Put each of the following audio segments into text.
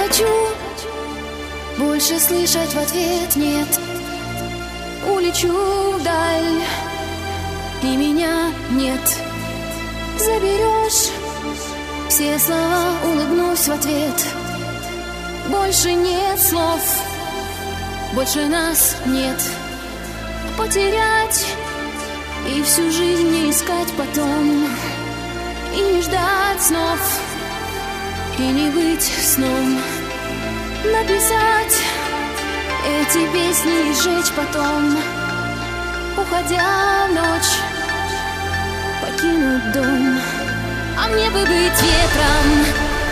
хочу больше слышать в ответ нет. Улечу вдаль, и меня нет. Заберешь все слова, улыбнусь в ответ. Больше нет слов, больше нас нет. Потерять и всю жизнь не искать потом, и не ждать снов, и не быть сном. Написать эти песни и сжечь потом, уходя в ночь, покинуть дом. А мне бы быть ветром,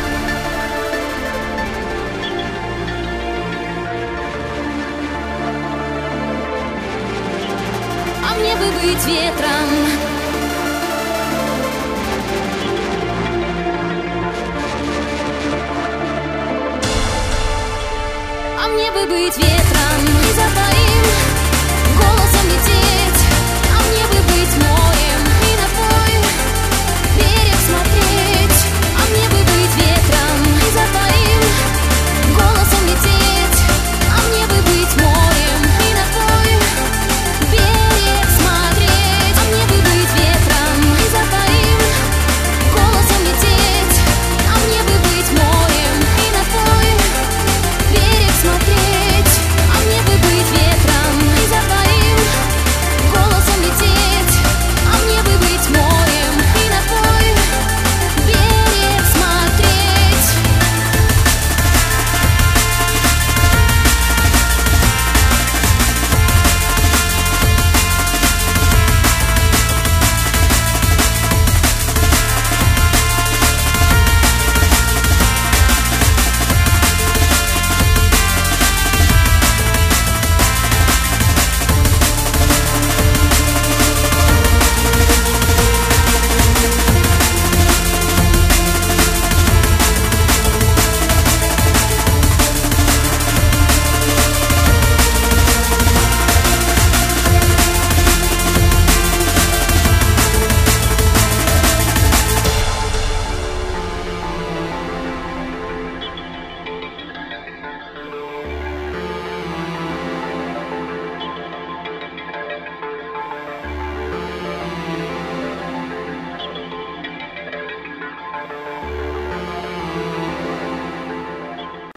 а мне бы быть ветром. А мне бы быть ветром и за твоим